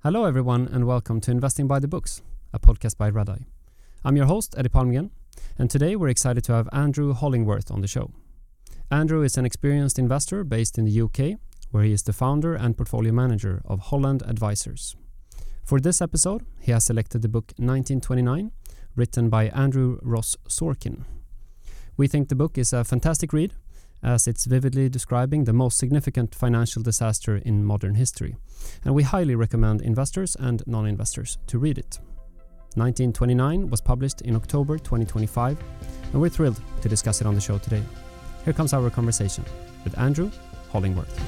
Hello everyone and welcome to Investing by the Books, a podcast by Redeye. I'm your host, Eddie Palmgren, and today we're excited to have Andrew Hollingworth on the show. Andrew is an experienced investor based in the UK, where he is the founder and portfolio manager of Holland Advisors. For this episode, he has selected the book 1929, written by Andrew Ross Sorkin. We think the book is a fantastic read, as it's vividly describing the most significant financial disaster in modern history, and we highly recommend investors and non-investors to read it. 1929 was published in October 2025, and we're thrilled to discuss it on the show today. Here comes our conversation with Andrew Hollingworth.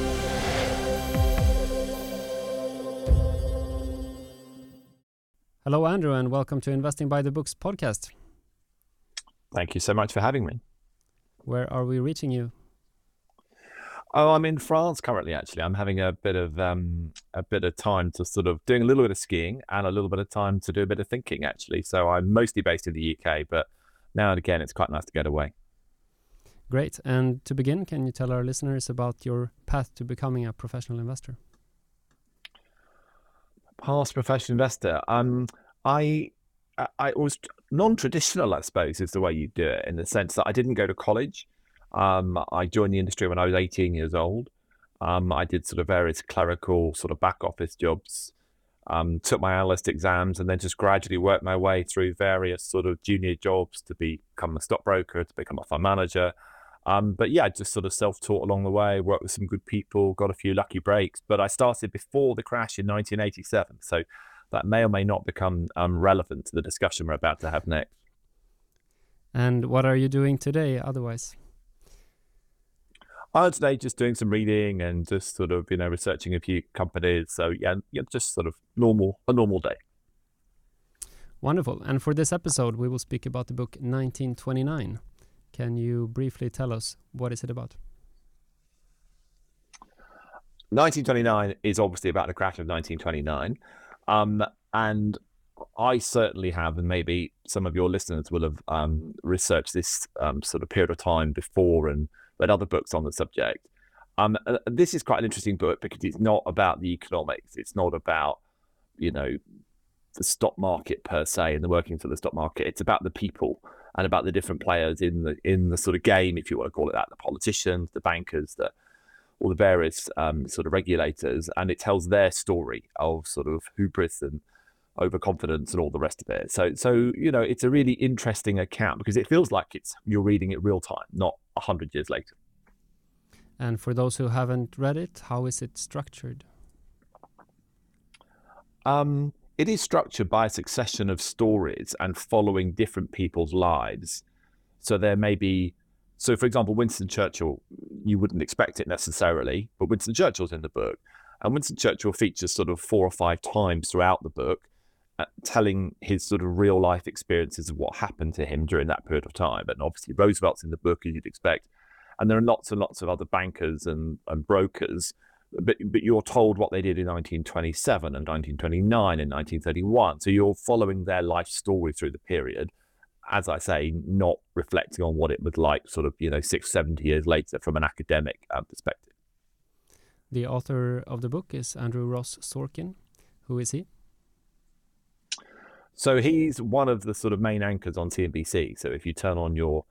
Hello, Andrew, and welcome to Investing by the Books podcast. Thank you so much for having me. Where are we reaching you? Oh, I'm in France currently. Actually, I'm having a bit of time to sort of doing a little bit of skiing and a little bit of time to do a bit of thinking. Actually, so I'm mostly based in the UK, but now and again, it's quite nice to get away. Great. And to begin, can you tell our listeners about your path to becoming a professional investor? Past professional investor. I was non-traditional, I suppose, is the way you do it, in the sense that I didn't go to college. I joined the industry when I was 18 years old. I did sort of various clerical sort of back office jobs, took my analyst exams, and then just gradually worked my way through various sort of junior jobs to become a stockbroker, to become a fund manager. But yeah, I just sort of self-taught along the way, worked with some good people, got a few lucky breaks. But I started before the crash in 1987. So that may or may not become relevant to the discussion we're about to have next. And what are you doing today otherwise? Today just doing some reading and just sort of, researching a few companies. So yeah, just sort of a normal day. Wonderful. And for this episode, we will speak about the book 1929. Can you briefly tell us what is it about? 1929 is obviously about the crash of 1929. And I certainly have, and maybe some of your listeners will have researched this sort of period of time before and read other books on the subject. This is quite an interesting book because it's not about the economics. It's not about, the stock market per se and the workings of the stock market. It's about the people and about the different players in the sort of game, if you want to call it that, the politicians, the bankers, all the various sort of regulators, and it tells their story of sort of hubris and overconfidence and all the rest of it. So it's a really interesting account because it feels like you're reading it real time, not 100 years later. And for those who haven't read it, how is it structured? It is structured by a succession of stories and following different people's lives. So there may be, for example, Winston Churchill, you wouldn't expect it necessarily, but Winston Churchill's in the book. And Winston Churchill features sort of 4 or 5 times throughout the book, telling his sort of real life experiences of what happened to him during that period of time. And obviously Roosevelt's in the book, as you'd expect. And there are lots and lots of other bankers and brokers, but you're told what they did in 1927 and 1929 and 1931. So you're following their life story through the period, as I say, not reflecting on what it was like sort of, 6, 70 years later from an academic perspective. The author of the book is Andrew Ross Sorkin. Who is he? So he's one of the sort of main anchors on CNBC. So if you turn on your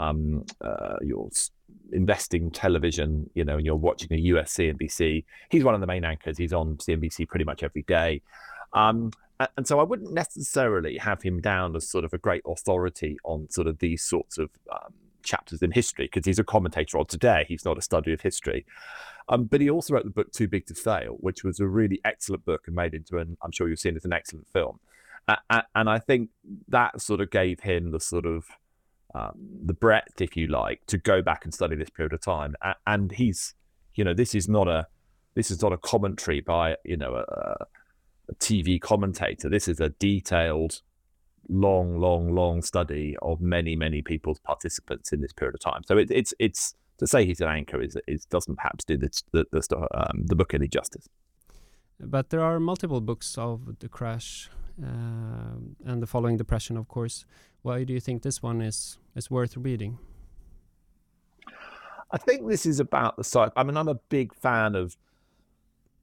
investing television, and you're watching a US CNBC, he's one of the main anchors. He's on CNBC pretty much every day. And so I wouldn't necessarily have him down as sort of a great authority on sort of these sorts of chapters in history, because he's a commentator on today. He's not a study of history. But he also wrote the book Too Big to Fail, which was a really excellent book and made into I'm sure you've seen it, an excellent film. And I think that sort of gave him the sort of the breadth, if you like, to go back and study this period of time. And he's, this is not a commentary by, a TV commentator. This is a detailed, long study of many, many people's participants in this period of time. So it's to say he's an anchor is doesn't perhaps do the book any justice. But there are multiple books of the crash and the following depression, of course. Why do you think this one is worth reading? I think this is about the side. I mean, I'm a big fan of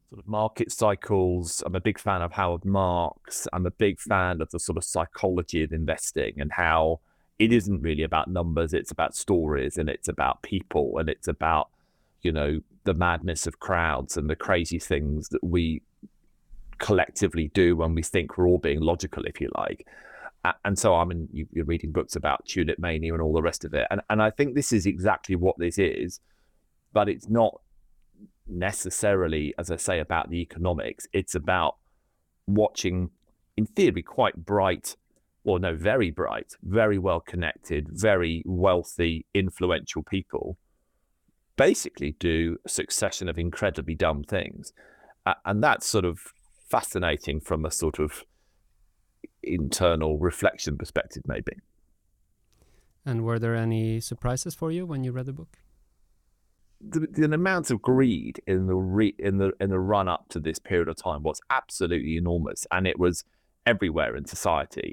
sort of market cycles. I'm a big fan of Howard Marks. I'm a big fan of the sort of psychology of investing and how it isn't really about numbers. It's about stories, and it's about people, and it's about, the madness of crowds and the crazy things that we collectively do when we think we're all being logical, if you like. And so you're reading books about tulip mania and all the rest of it. And I think this is exactly what this is, but it's not necessarily, as I say, about the economics. It's about watching, in theory, quite bright, or no, very bright, very well connected, very wealthy, influential people basically do a succession of incredibly dumb things. And that's sort of fascinating from a sort of internal reflection perspective, maybe. And were there any surprises for you when you read the book? The amount of greed in the run up to this period of time was absolutely enormous, and it was everywhere in society.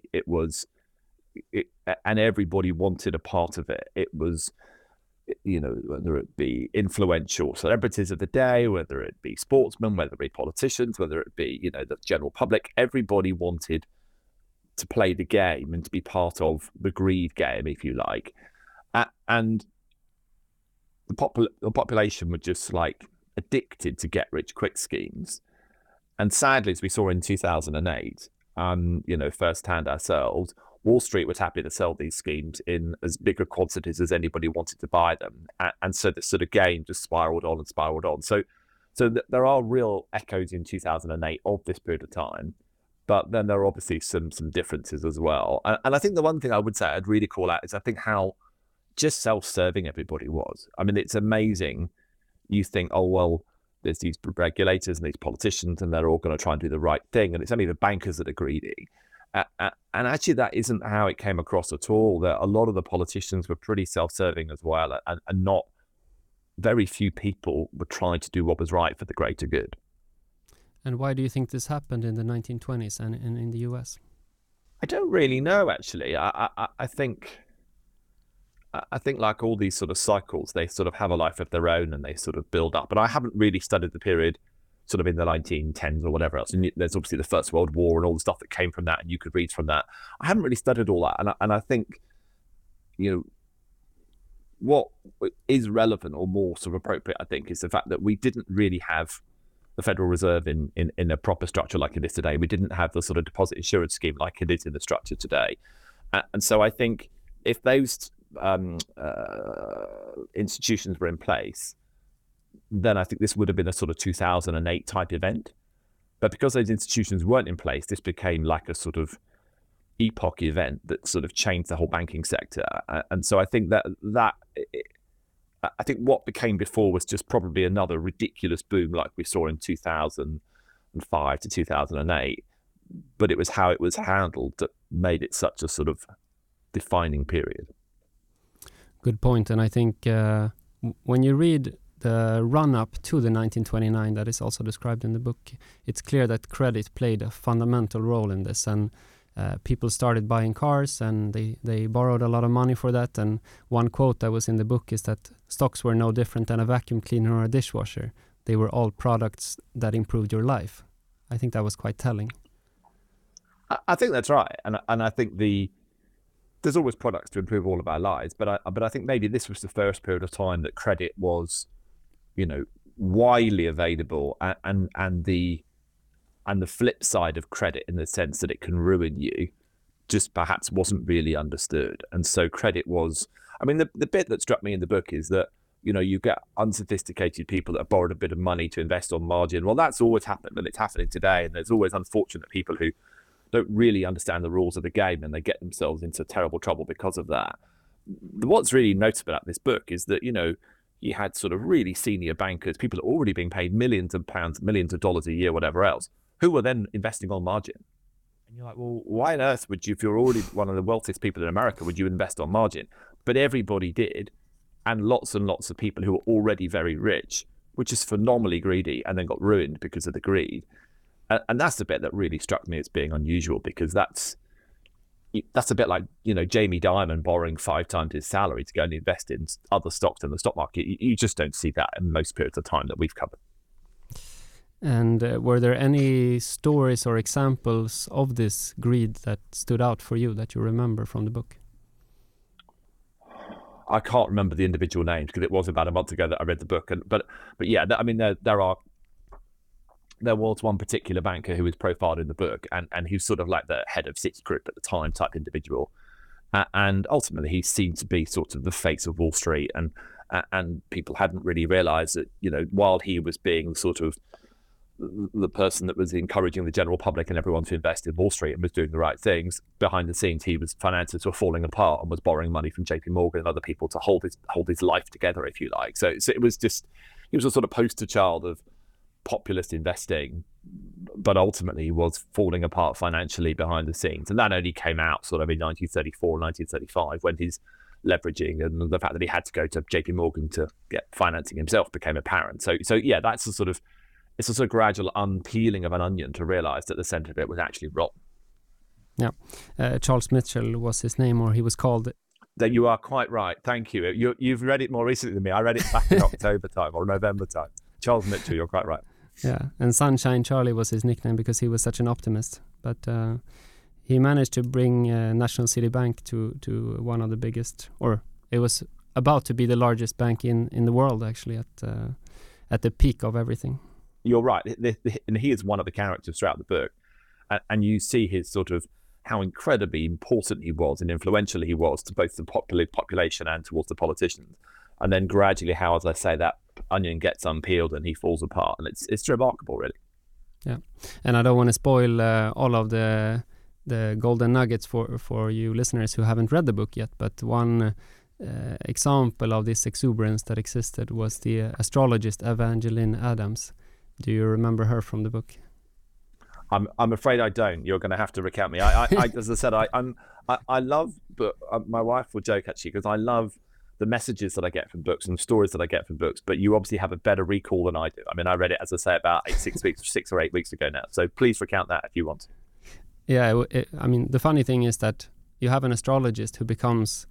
And everybody wanted a part of it. It was, whether it be influential celebrities of the day, whether it be sportsmen, whether it be politicians, whether it be, the general public, everybody wanted to play the game and to be part of the greed game, if you like. And the population were just like addicted to get rich quick schemes. And sadly, as we saw in 2008, firsthand ourselves, Wall Street was happy to sell these schemes in as big a quantities as anybody wanted to buy them. And so the sort of game just spiraled on and spiraled on. So there are real echoes in 2008 of this period of time, but then there are obviously some differences as well. And I think the one thing I would say I'd really call out is I think how just self-serving everybody was. I mean, it's amazing. You think, oh, well, there's these regulators and these politicians, and they're all going to try and do the right thing. And it's only the bankers that are greedy. And actually, that isn't how it came across at all. That a lot of the politicians were pretty self-serving as well, and not very few people were trying to do what was right for the greater good. And why do you think this happened in the 1920s and in the US? I don't really know, actually. I think like all these sort of cycles, they sort of have a life of their own and they sort of build up. But I haven't really studied the period sort of in the 1910s or whatever else. And there's obviously the First World War and all the stuff that came from that, and you could read from that. I haven't really studied all that. And I think, what is relevant or more sort of appropriate, I think, is the fact that we didn't really have the Federal Reserve in a proper structure like it is today. We didn't have the sort of deposit insurance scheme like it is in the structure today. And so I think if those institutions were in place, then I think this would have been a sort of 2008 type event. But because those institutions weren't in place, this became like a sort of epoch event that sort of changed the whole banking sector. And so I think I think what became before was just probably another ridiculous boom like we saw in 2005 to 2008. But it was how it was handled that made it such a sort of defining period. Good point. And I think when you read the run-up to the 1929 that is also described in the book, it's clear that credit played a fundamental role in this. And people started buying cars, and they borrowed a lot of money for that. And one quote that was in the book is that stocks were no different than a vacuum cleaner or a dishwasher. They were all products that improved your life. I think that was quite telling. I think that's right. And I think there's always products to improve all of our lives, but I think maybe this was the first period of time that credit was, widely available, and the flip side of credit, in the sense that it can ruin you, just perhaps wasn't really understood. And so credit was, the bit that struck me in the book is that, you get unsophisticated people that have borrowed a bit of money to invest on margin. Well, that's always happened, and it's happening today. And there's always unfortunate people who don't really understand the rules of the game, and they get themselves into terrible trouble because of that. What's really notable about this book is that, you had sort of really senior bankers, people that are already being paid millions of pounds, millions of dollars a year, whatever else, who were then investing on margin. And you're like, well, why on earth would you, if you're already one of the wealthiest people in America, would you invest on margin? But everybody did. And lots of people who were already very rich were just phenomenally greedy and then got ruined because of the greed. And that's the bit that really struck me as being unusual, because that's a bit like, Jamie Dimon borrowing 5 times his salary to go and invest in other stocks in the stock market. You just don't see that in most periods of time that we've covered. And were there any stories or examples of this greed that stood out for you that you remember from the book? I can't remember the individual names because it was about a month ago that I read the book. But yeah, I mean, there was one particular banker who was profiled in the book, and he was sort of like the head of Citigroup at the time type individual. And ultimately, he seemed to be sort of the face of Wall Street, and people hadn't really realised that, you know, while he was being sort of the person that was encouraging the general public and everyone to invest in Wall Street and was doing the right things, behind the scenes, he finances were falling apart and was borrowing money from JP Morgan and other people to hold his life together, if you like. So it was just, he was a sort of poster child of populist investing, but ultimately was falling apart financially behind the scenes. And that only came out sort of in 1934, 1935, when his leveraging and the fact that he had to go to JP Morgan to get financing himself became apparent. So yeah, it's a sort of gradual unpeeling of an onion to realize that the center of it was actually rotten. Yeah. Charles Mitchell was his name, or he was called. That you are quite right. Thank you. You've read it more recently than me. I read it back in October time or November time. Charles Mitchell, you're quite right. Yeah, and Sunshine Charlie was his nickname because he was such an optimist. But he managed to bring National City Bank to one of the biggest, or it was about to be the largest bank in the world, actually, at the peak of everything. You're right. And he is one of the characters throughout the book. And you see his sort of how incredibly important he was and influential he was to both the population and towards the politicians. And then gradually how, as I say, that onion gets unpeeled and he falls apart. And it's remarkable, really. Yeah. And I don't want to spoil all of the golden nuggets for you listeners who haven't read the book yet. But one example of this exuberance that existed was the astrologist Evangeline Adams. Do you remember her from the book? I'm afraid I don't. You're going to have to recount me. I as I said, I love, but my wife will joke actually, because I love the messages that I get from books and the stories that I get from books. But you obviously have a better recall than I do. I mean, I read it, as I say, about 6 or 8 weeks ago now. So please recount that if you want. Yeah, I mean, the funny thing is that you have an astrologist who becomes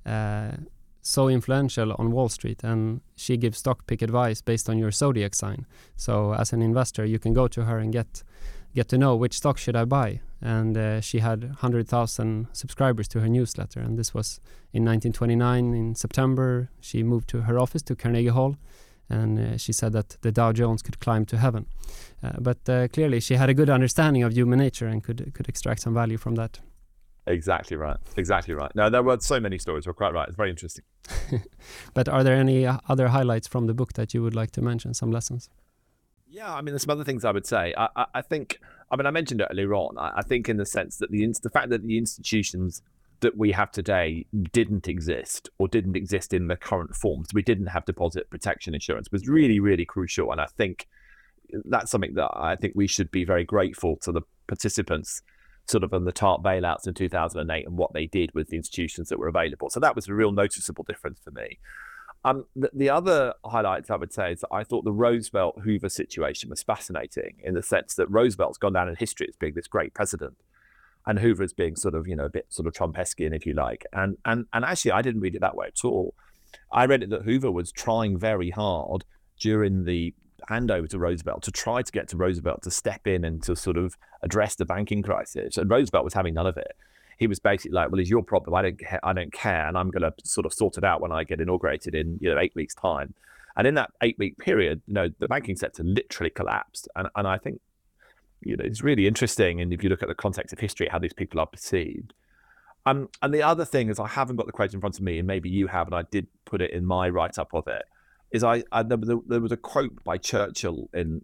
so influential on Wall Street, and she gives stock pick advice based on your zodiac sign. So as an investor, you can go to her and get to know which stock should I buy. And she had 100,000 subscribers to her newsletter, and this was in 1929 in September. She moved to her office to Carnegie Hall, and she said that the Dow Jones could climb to heaven. But clearly she had a good understanding of human nature and could extract some value from that. Exactly right. No, there were so many stories. We're quite right. It's very interesting. But are there any other highlights from the book that you would like to mention, some lessons? Yeah, I mean, there's some other things I would say. I think, I mean, I mentioned it earlier on. I think in the sense that the fact that the institutions that we have today didn't exist or didn't exist in the current forms, we didn't have deposit protection insurance, was really, really crucial. And I think that's something that I think we should be very grateful to the participants sort of on the TARP bailouts in 2008 and what they did with the institutions that were available. So that was a real noticeable difference for me. The other highlights I would say is that I thought the Roosevelt-Hoover situation was fascinating in the sense that Roosevelt's gone down in history as being this great president, and Hoover as being sort of, a bit sort of Trumpeskian, if you like. And actually, I didn't read it that way at all. I read it that Hoover was trying very hard during the handover to Roosevelt to try to get to Roosevelt to step in and to sort of address the banking crisis. And Roosevelt was having none of it. He was basically like, well, it's your problem. I don't care. And I'm going to sort of sort it out when I get inaugurated in, 8 weeks time. And in that 8-week period, the banking sector literally collapsed. And I think, it's really interesting. And if you look at the context of history, how these people are perceived. And the other thing is, I haven't got the quote in front of me, and maybe you have, and I did put it in my write-up of it, is there was a quote by Churchill in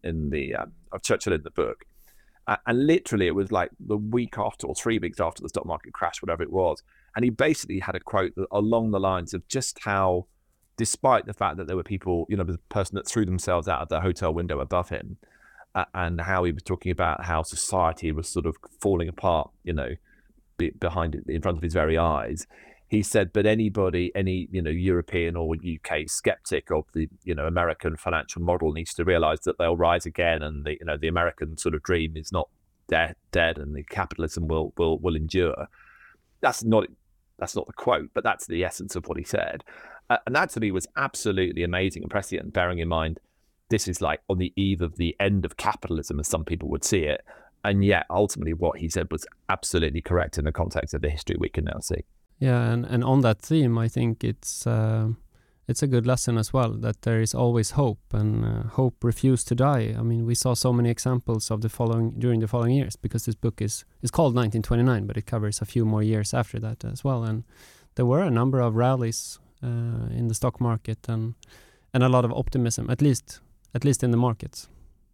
the book. And literally, it was like the week after or 3 weeks after the stock market crash, whatever it was. And he basically had a quote along the lines of just how, despite the fact that there were people, the person that threw themselves out of the hotel window above him, and how he was talking about how society was sort of falling apart, behind it, in front of his very eyes. He said, but any European or UK skeptic of the, American financial model needs to realize that they'll rise again, and the American sort of dream is not dead, and the capitalism will endure. That's not the quote, but that's the essence of what he said. And that to me was absolutely amazing and prescient, bearing in mind this is like on the eve of the end of capitalism, as some people would see it. And yet, ultimately, what he said was absolutely correct in the context of the history we can now see. Yeah, and on that theme, I think it's a good lesson as well, that there is always hope, and hope refused to die. I mean, we saw so many examples of during the following years, because this book is called 1929, but it covers a few more years after that as well. And there were a number of rallies in the stock market, and a lot of optimism, at least in the markets.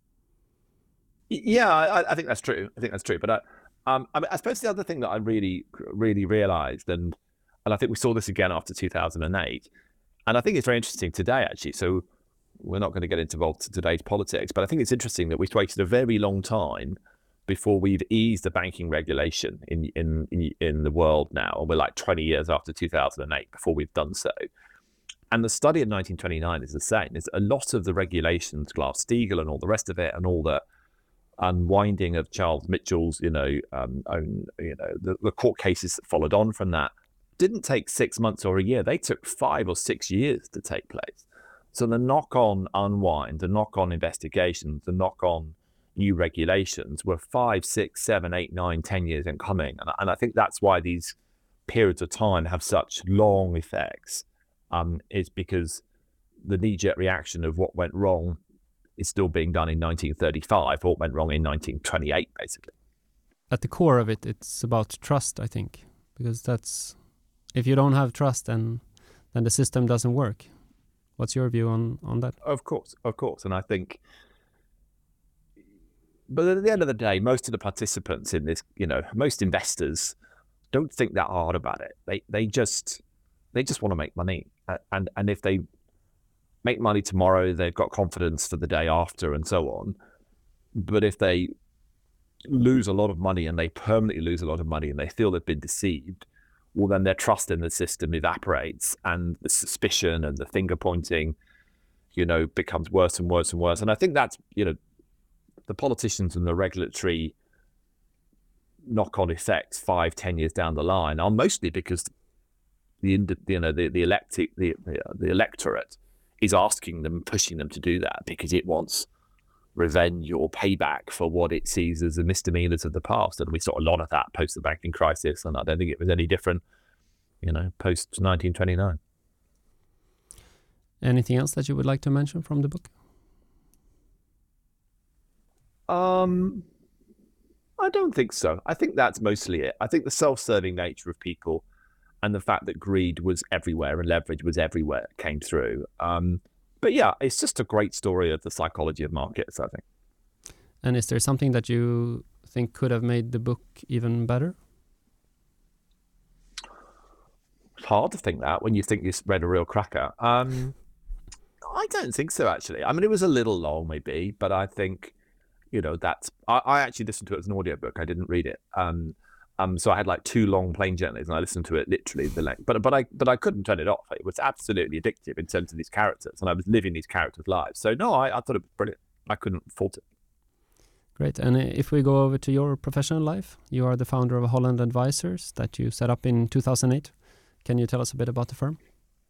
Yeah, I think that's true. But I mean, I suppose the other thing that I really, really realized, and I think we saw this again after 2008, and I think it's very interesting today, actually. So we're not going to get involved in today's politics, but I think it's interesting that we've waited a very long time before we've eased the banking regulation in the world now. We're like 20 years after 2008 before we've done so. And the study of 1929 is the same. It's a lot of the regulations, Glass-Steagall and all the rest of it, and all the unwinding of Charles Mitchell's, the court cases that followed on from that, didn't take 6 months or a year. They took 5 or 6 years to take place. So the knock-on unwind, the knock-on investigations, the knock-on new regulations were 5, 6, 7, 8, 9, 10 years in coming. And I think that's why these periods of time have such long effects, is because the knee-jerk reaction of what went wrong is still being done in 1935, or what went wrong in 1928, basically. At the core of it, it's about trust, I think, because if you don't have trust, then the system doesn't work. What's your view on that? Of course. And I think, but at the end of the day, most of the participants in this, most investors don't think that hard about it. They just want to make money. And if they make money tomorrow, they've got confidence for the day after and so on. But if they lose a lot of money, and they permanently lose a lot of money, and they feel they've been deceived, well, then their trust in the system evaporates, and the suspicion and the finger pointing, becomes worse and worse and worse. And I think that's, the politicians and the regulatory knock-on effects 5, 10 years down the line are mostly because the electorate is asking them, pushing them to do that, because it wants revenge or payback for what it sees as the misdemeanors of the past. And we saw a lot of that post the banking crisis, and I don't think it was any different, post 1929. Anything else that you would like to mention from the book? I don't think so. I think that's mostly it. I think the self-serving nature of people and the fact that greed was everywhere and leverage was everywhere came through. But yeah, it's just a great story of the psychology of markets, I think. And is there something that you think could have made the book even better? It's hard to think that when you think you've read a real cracker. I don't think so, actually. I mean, it was a little long, maybe, but I think, I actually listened to it as an audiobook. I didn't read it. So I had like 2 long plane journeys, and I listened to it literally the length. But I couldn't turn it off. It was absolutely addictive in terms of these characters, and I was living these characters' lives. So no, I thought it was brilliant. I couldn't fault it. Great. And if we go over to your professional life, you are the founder of Holland Advisors that you set up in 2008. Can you tell us a bit about the firm?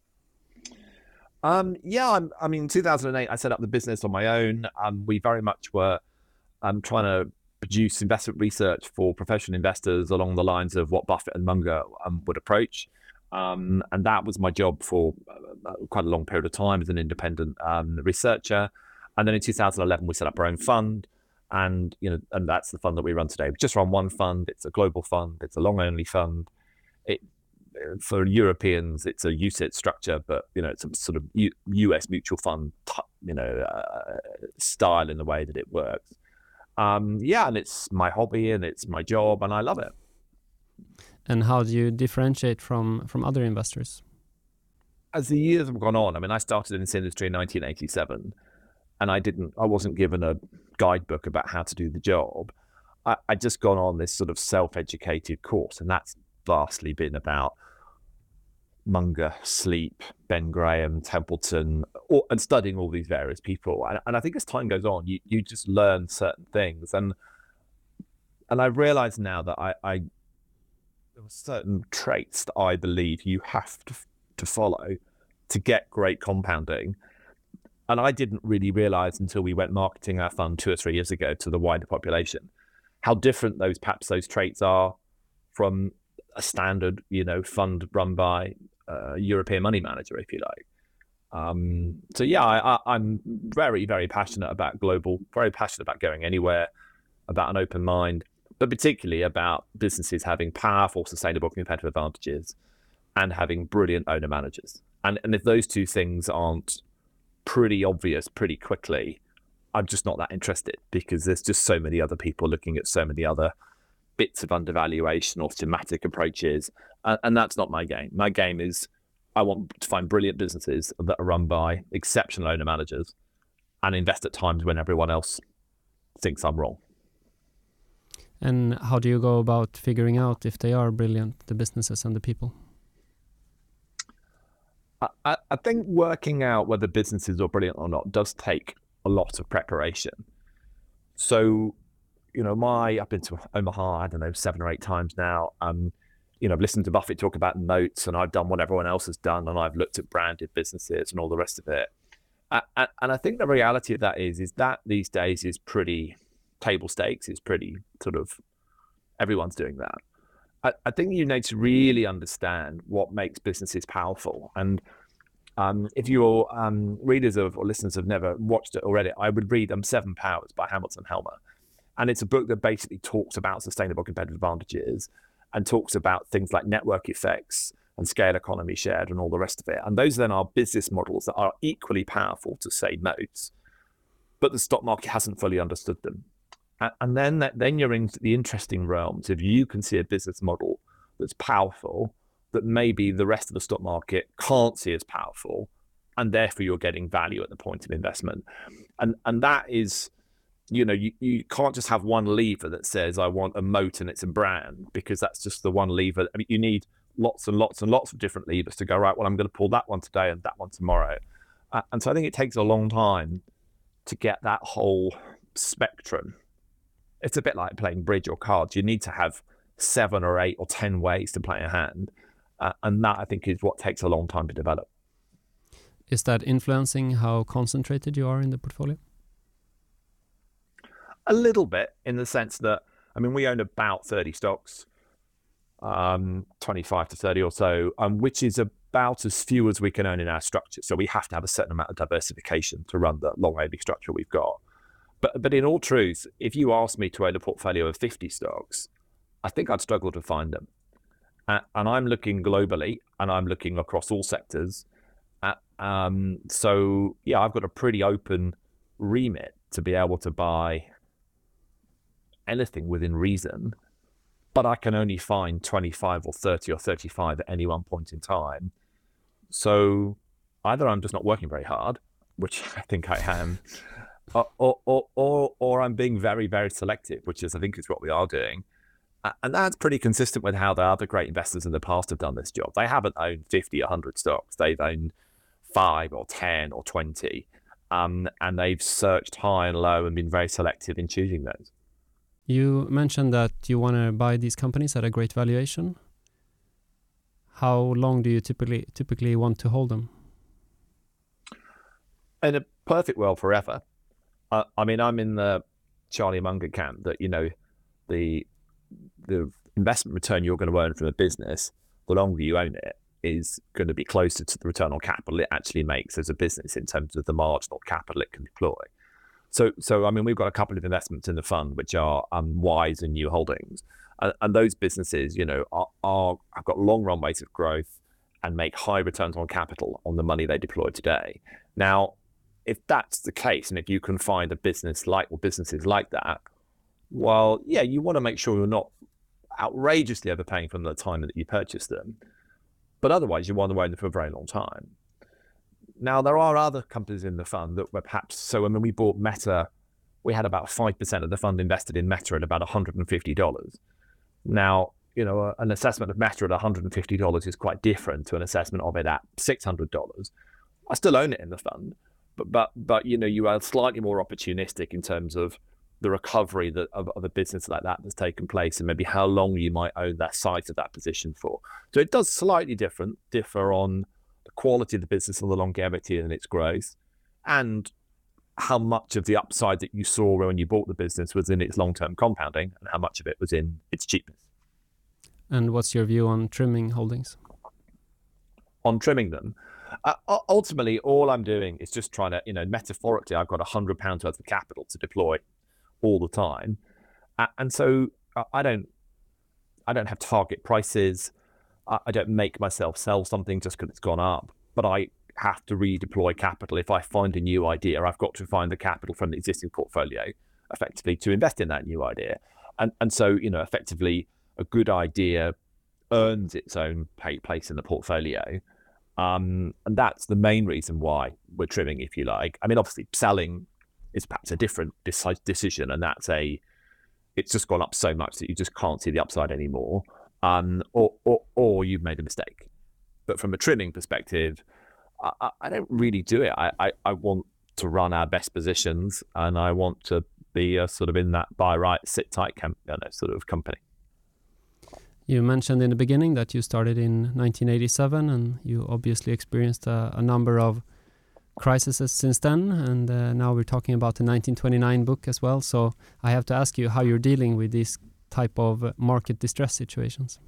In 2008, I set up the business on my own. We very much were trying to produce investment research for professional investors along the lines of what Buffett and Munger would approach. And that was my job for quite a long period of time as an independent researcher. And then in 2011, we set up our own fund. And, and that's the fund that we run today. We just run one fund. It's a global fund. It's a long-only fund. For Europeans, it's a UCITS structure, but, it's a sort of US mutual fund, style in the way that it works. And it's my hobby and it's my job, and I love it. And how do you differentiate from other investors? As the years have gone on, I started in this industry in 1987, and I wasn't given a guidebook about how to do the job. I just gone on this sort of self-educated course, and that's vastly been about Munger, Sleep, Ben Graham, Templeton, and studying all these various people. And I think as time goes on, you just learn certain things. And I realize now that there are certain traits that I believe you have to follow to get great compounding. And I didn't really realize until we went marketing our fund 2 or 3 years ago to the wider population, how different perhaps those traits are from a standard, fund run by a European money manager, if you like. So yeah, I'm very, very passionate about global, very passionate about going anywhere, about an open mind, but particularly about businesses having powerful, sustainable competitive advantages and having brilliant owner managers. And if those two things aren't pretty obvious pretty quickly, I'm just not that interested, because there's just so many other people looking at so many other bits of undervaluation or thematic approaches. And that's not my game. My game is I want to find brilliant businesses that are run by exceptional owner managers and invest at times when everyone else thinks I'm wrong. And how do you go about figuring out if they are brilliant, the businesses and the people? I think working out whether businesses are brilliant or not does take a lot of preparation. So, I've been to Omaha, I don't know, 7 or 8 times now. I've listened to Buffett talk about moats, and I've done what everyone else has done, and I've looked at branded businesses and all the rest of it. And I think the reality of that is that these days is pretty table stakes. It's pretty sort of, everyone's doing that. I think you need to really understand what makes businesses powerful. And if your readers or listeners have never watched it already, I would read 7 Powers by Hamilton Helmer. And it's a book that basically talks about sustainable competitive advantages and talks about things like network effects and scale economy shared and all the rest of it. And those then are business models that are equally powerful to, say, moats, but the stock market hasn't fully understood them. And then you're into the interesting realms. If you can see a business model that's powerful, that maybe the rest of the stock market can't see as powerful, and therefore you're getting value at the point of investment. And that is, you can't just have one lever that says, I want a moat and it's a brand, because that's just the one lever. I mean, you need lots and lots and lots of different levers to go, right, well, I'm going to pull that one today and that one tomorrow. And so I think it takes a long time to get that whole spectrum. It's a bit like playing bridge or cards. You need to have 7 or 8 or 10 ways to play a hand. And that, I think, is what takes a long time to develop. Is that influencing how concentrated you are in the portfolio? A little bit, in the sense that, we own about 30 stocks, 25 to 30 or so, which is about as few as we can own in our structure. So we have to have a certain amount of diversification to run the long-only structure we've got. But in all truth, if you asked me to own a portfolio of 50 stocks, I think I'd struggle to find them. And I'm looking globally, and I'm looking across all sectors. So yeah, I've got a pretty open remit to be able to buy anything within reason, but I can only find 25 or 30 or 35 at any one point in time. So either I'm just not working very hard, which I think I am, or I'm being very, very selective, which I think is what we are doing. And that's pretty consistent with how the other great investors in the past have done this job. They haven't owned 50, 100 stocks. They've owned 5 or 10 or 20. And they've searched high and low and been very selective in choosing those. You mentioned that you want to buy these companies at a great valuation. How long do you typically want to hold them? In a perfect world, forever. I'm in the Charlie Munger camp that, the investment return you're going to earn from a business, the longer you own it, is going to be closer to the return on capital it actually makes as a business in terms of the marginal capital it can deploy. So we've got a couple of investments in the fund which are wise and new holdings, and those businesses, have got long runways of growth and make high returns on capital on the money they deploy today. Now, if that's the case, and if you can find a business businesses like that, well, yeah, you want to make sure you're not outrageously overpaying from the time that you purchase them, but otherwise you want to own them for a very long time. Now, there are other companies in the fund that were perhaps, when we bought Meta, we had about 5% of the fund invested in Meta at about $150. Now, an assessment of Meta at $150 is quite different to an assessment of it at $600. I still own it in the fund, but you are slightly more opportunistic in terms of the recovery of a business like that that's taken place, and maybe how long you might own that size of that position for. So it does slightly differ on the quality of the business and the longevity and its growth, and how much of the upside that you saw when you bought the business was in its long-term compounding and how much of it was in its cheapness. And what's your view on trimming holdings? On trimming them, ultimately, all I'm doing is just trying to, metaphorically, I've got £100 worth of capital to deploy all the time, and so I don't have target prices. I don't make myself sell something just because it's gone up, but I have to redeploy capital. If I find a new idea, I've got to find the capital from the existing portfolio effectively to invest in that new idea. And so, effectively a good idea earns its own place in the portfolio. And that's the main reason why we're trimming, if you like. I mean, obviously selling is perhaps a different decision, and it's just gone up so much that you just can't see the upside anymore. Or you've made a mistake. But from a trimming perspective, I don't really do it. I want to run our best positions, and I want to be sort of in that buy right, sit tight sort of company. You mentioned in the beginning that you started in 1987, and you obviously experienced a number of crises since then. And now we're talking about the 1929 book as well. So I have to ask you how you're dealing with these type of market distress situations.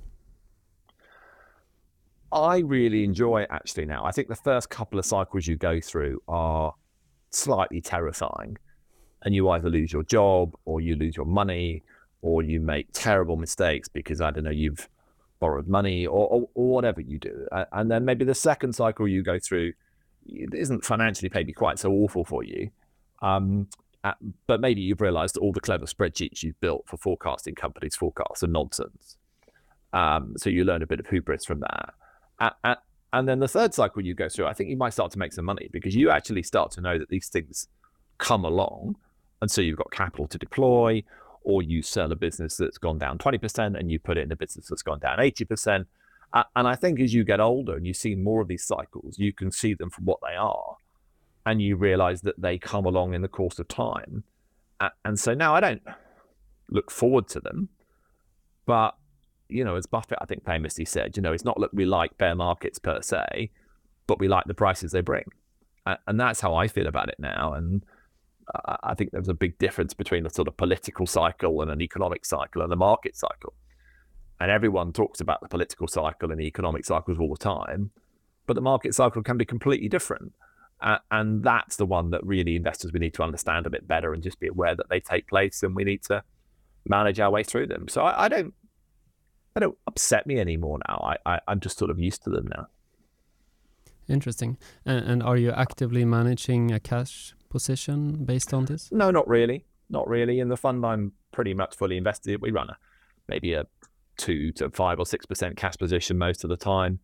I really enjoy it actually now. I think the first couple of cycles you go through are slightly terrifying, and you either lose your job or you lose your money or you make terrible mistakes because, I don't know, you've borrowed money or whatever you do. And then maybe the second cycle you go through, it isn't financially maybe quite so awful for you. But maybe you've realized that all the clever spreadsheets you've built for forecasting companies' forecasts are nonsense. So you learn a bit of hubris from that. And then the third cycle you go through, I think you might start to make some money because you actually start to know that these things come along. And so you've got capital to deploy, or you sell a business that's gone down 20% and you put it in a business that's gone down 80%. And I think as you get older and you see more of these cycles, you can see them for what they are. And you realize that they come along in the course of time. And so now I don't look forward to them. But, as Buffett, I think, famously said, it's not that we like bear markets per se, but we like the prices they bring. And that's how I feel about it now. And I think there's a big difference between a sort of political cycle and an economic cycle and a market cycle. And everyone talks about the political cycle and the economic cycles all the time, but the market cycle can be completely different. And that's the one that really investors, we need to understand a bit better and just be aware that they take place, and we need to manage our way through them. So I don't upset me anymore now. I'm just sort of used to them now. Interesting. And are you actively managing a cash position based on this? No, not really. Not really. In the fund, I'm pretty much fully invested. We run maybe a 2 to 5 or 6% cash position most of the time.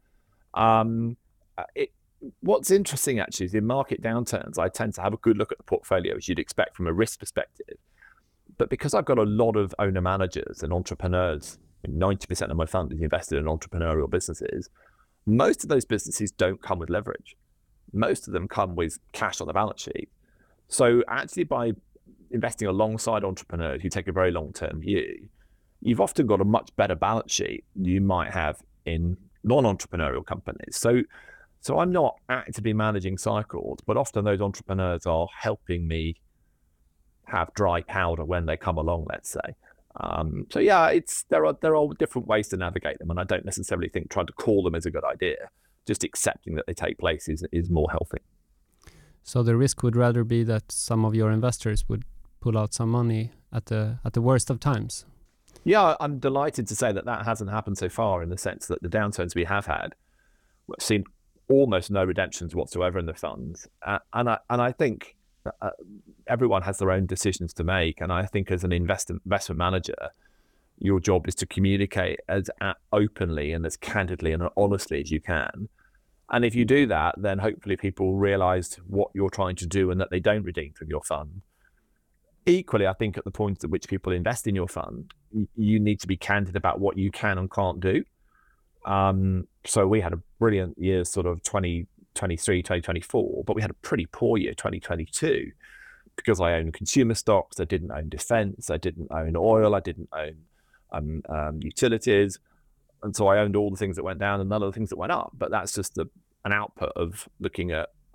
What's interesting actually is in market downturns, I tend to have a good look at the portfolio, as you'd expect from a risk perspective. But because I've got a lot of owner managers and entrepreneurs, 90% of my fund is invested in entrepreneurial businesses, most of those businesses don't come with leverage. Most of them come with cash on the balance sheet. So actually by investing alongside entrepreneurs who take a very long-term view, you've often got a much better balance sheet you might have in non-entrepreneurial companies. So I'm not actively managing cycles, but often those entrepreneurs are helping me have dry powder when they come along, let's say. So yeah, there are different ways to navigate them, and I don't necessarily think trying to call them is a good idea. Just accepting that they take place is more healthy. So the risk would rather be that some of your investors would pull out some money at the worst of times. Yeah, I'm delighted to say that hasn't happened so far, in the sense that the downturns we have had, we've seen almost no redemptions whatsoever in the funds. And I think everyone has their own decisions to make. And I think as an investment manager, your job is to communicate as openly and as candidly and honestly as you can. And if you do that, then hopefully people realize what you're trying to do and that they don't redeem from your fund. Equally, I think at the point at which people invest in your fund, you need to be candid about what you can and can't do. So we had a brilliant year, sort of 2023, 2024, but we had a pretty poor year, 2022, because I owned consumer stocks, I didn't own defense, I didn't own oil, I didn't own utilities. And so I owned all the things that went down and none of the things that went up. But that's just an output of looking at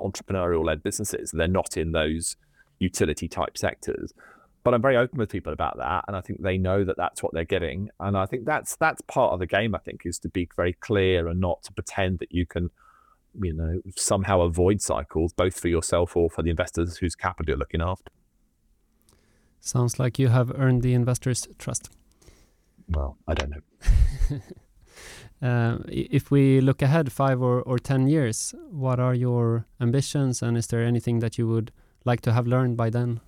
entrepreneurial-led businesses. They're not in those utility-type sectors. But I'm very open with people about that, and I think they know that that's what they're getting. And I think that's part of the game, I think, is to be very clear and not to pretend that you can, somehow avoid cycles, both for yourself or for the investors whose capital you're looking after. Sounds like you have earned the investors' trust. Well, I don't know. If we look ahead 5 or 10 years, what are your ambitions, and is there anything that you would like to have learned by then?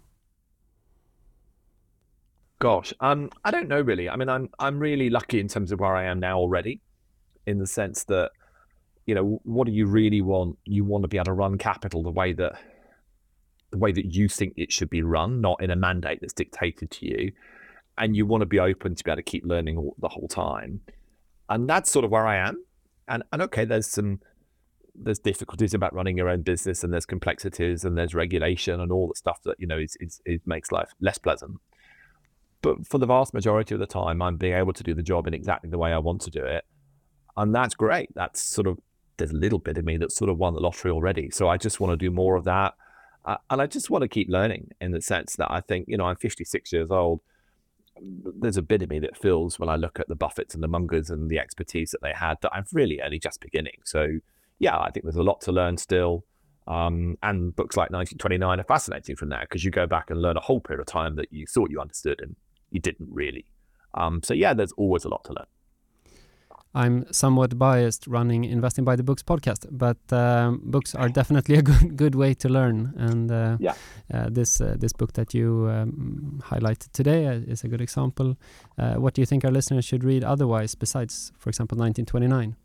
Gosh, I don't know really. I mean, I'm really lucky in terms of where I am now already, in the sense that, what do you really want? You want to be able to run capital the way that you think it should be run, not in a mandate that's dictated to you. And you want to be open to be able to keep learning the whole time. And that's sort of where I am. And okay, there's difficulties about running your own business, and there's complexities, and there's regulation and all the stuff that, it makes life less pleasant. But for the vast majority of the time, I'm being able to do the job in exactly the way I want to do it. And that's great. That's sort of, there's a little bit of me that's sort of won the lottery already. So I just want to do more of that. And I just want to keep learning, in the sense that I think, I'm 56 years old. There's a bit of me that feels, when I look at the Buffetts and the Mungers and the expertise that they had, that I'm really only just beginning. So yeah, I think there's a lot to learn still. And books like 1929 are fascinating from that, because you go back and learn a whole period of time that you thought you understood and you didn't really. So yeah, there's always a lot to learn. I'm somewhat biased running Investing by the Books podcast, but books are definitely a good way to learn. And this book that you highlighted today is a good example. What do you think our listeners should read otherwise, besides, for example, 1929?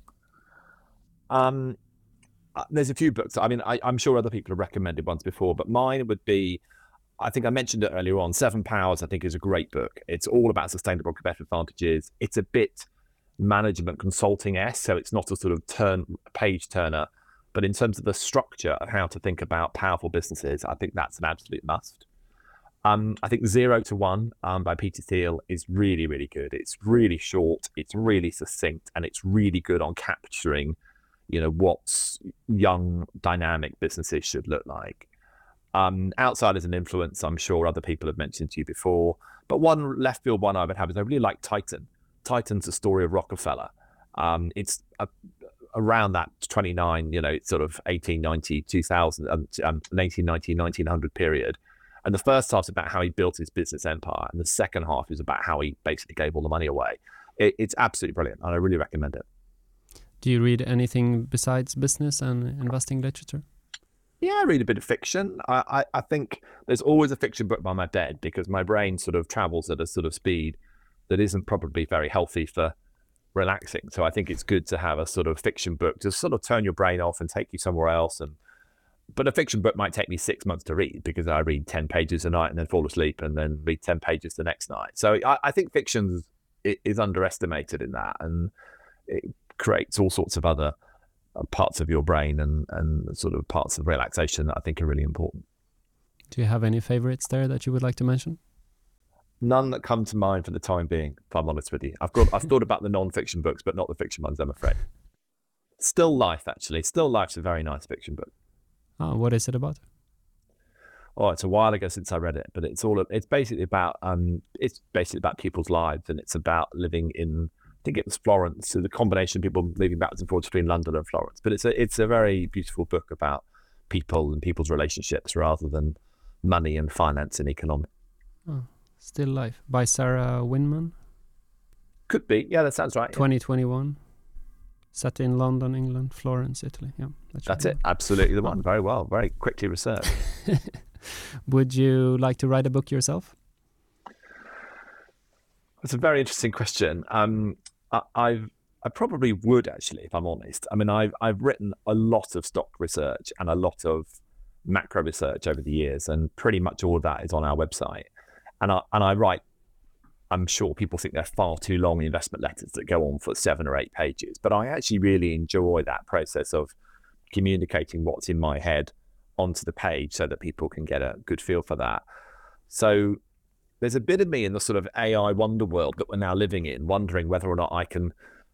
There's a few books. I mean, I'm sure other people have recommended ones before, but mine would be, I think I mentioned it earlier on, Seven Powers, I think, is a great book. It's all about sustainable competitive advantages. It's a bit management consulting-esque, so it's not a sort of page turner, but in terms of the structure of how to think about powerful businesses, I think that's an absolute must. I think 0 to 1 by Peter Thiel is really, really good. It's really short, it's really succinct, and it's really good on capturing, what young, dynamic businesses should look like. Outsiders and Influence, I'm sure other people have mentioned to you before, but one left field one I would have is I really like Titan. Titan's the story of Rockefeller. It's around that 29, it's sort of 1890, 2000, 1890, 1900 period. And the first half's about how he built his business empire, and the second half is about how he basically gave all the money away. It's absolutely brilliant, and I really recommend it. Do you read anything besides business and investing literature? Yeah, I read a bit of fiction. I think there's always a fiction book by my bed, because my brain sort of travels at a sort of speed that isn't probably very healthy for relaxing. So I think it's good to have a sort of fiction book to sort of turn your brain off and take you somewhere else. But a fiction book might take me 6 months to read, because I read 10 pages a night and then fall asleep and then read 10 pages the next night. So I think fiction is underestimated in that, and it creates all sorts of other parts of your brain and sort of parts of relaxation that I think are really important. Do you have any favorites there that you would like to mention? None that come to mind for the time being, if I'm honest with you. I've thought about the non-fiction books, but not the fiction ones, I'm afraid. Still Life, actually. Still Life's a very nice fiction book. Oh, what is it about? Oh, it's a while ago since I read it, but it's basically about people's lives, and it's about living in, I think it was Florence, so the combination of people moving backwards and forwards between London and Florence. But it's a very beautiful book about people and people's relationships rather than money and finance and economics. Oh. Still Life by Sarah Winman. Could be. Yeah, that sounds right. 2021. Set in London, England, Florence, Italy. Yeah, that's it. Absolutely the one. Very well. Very quickly researched. Would you like to write a book yourself? That's a very interesting question. I probably would, actually, if I'm honest. I mean, I've written a lot of stock research and a lot of macro research over the years, and pretty much all of that is on our website. And I write, I'm sure people think they're far too long, investment letters that go on for 7 or 8 pages, but I actually really enjoy that process of communicating what's in my head onto the page so that people can get a good feel for that. So there's a bit of me in the sort of AI wonder world that we're now living in, wondering whether or not I can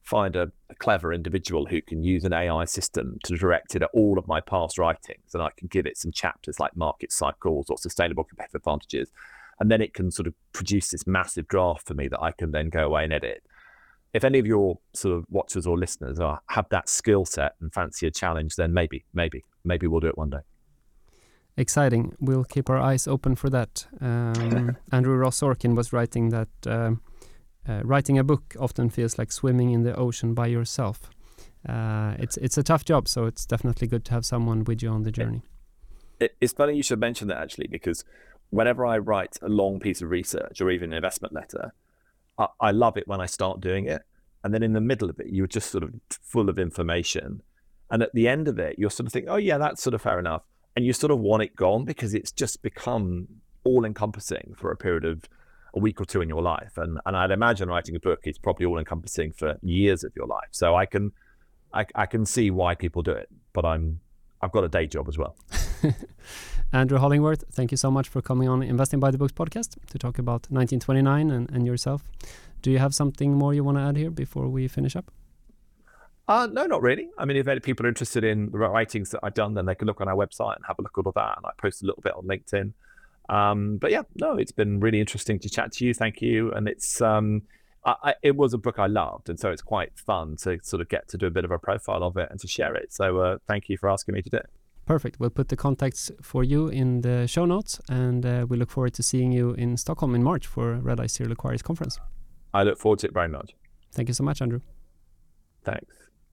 find a clever individual who can use an AI system to direct it at all of my past writings, and I can give it some chapters like market cycles or sustainable competitive advantages, and then it can sort of produce this massive draft for me that I can then go away and edit. If any of your sort of watchers or listeners have that skill set and fancy a challenge, then maybe we'll do it one day. Exciting. We'll keep our eyes open for that. Andrew Ross Sorkin was writing that writing a book often feels like swimming in the ocean by yourself. It's a tough job, so it's definitely good to have someone with you on the journey. It's funny you should mention that, actually, because whenever I write a long piece of research or even an investment letter, I love it when I start doing it. And then in the middle of it, you're just sort of full of information. And at the end of it, you're sort of thinking, oh yeah, that's sort of fair enough. And you sort of want it gone because it's just become all encompassing for a period of a week or two in your life. And I'd imagine writing a book is probably all encompassing for years of your life. So I can see why people do it, but I've got a day job as well. Andrew Hollingworth, thank you so much for coming on Investing by the Books podcast to talk about 1929 and yourself. Do you have something more you want to add here before we finish up? No, not really. I mean, if any people are interested in the writings that I've done, then they can look on our website and have a look at all that. And I post a little bit on LinkedIn. But yeah, no, it's been really interesting to chat to you. Thank you. And it's it was a book I loved, and so it's quite fun to sort of get to do a bit of a profile of it and to share it. So thank you for asking me to do it. Perfect. We'll put the contacts for you in the show notes, and we look forward to seeing you in Stockholm in March for Redeye Serial Acquirers Conference. I look forward to it very much. Thank you so much, Andrew. Thanks.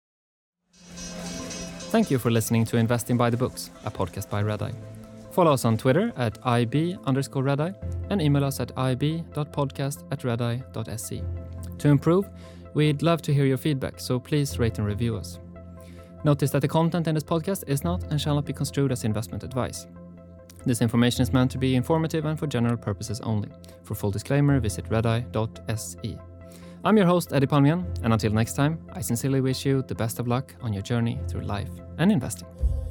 Thank you for listening to Investing by the Books, a podcast by Redeye. Follow us on Twitter at @IB_Redeye and email us at ib.podcast@redeye.se. To improve, we'd love to hear your feedback, so please rate and review us. Notice that the content in this podcast is not and shall not be construed as investment advice. This information is meant to be informative and for general purposes only. For full disclaimer, visit redeye.se. I'm your host, Eddie Palmgren, and until next time, I sincerely wish you the best of luck on your journey through life and investing.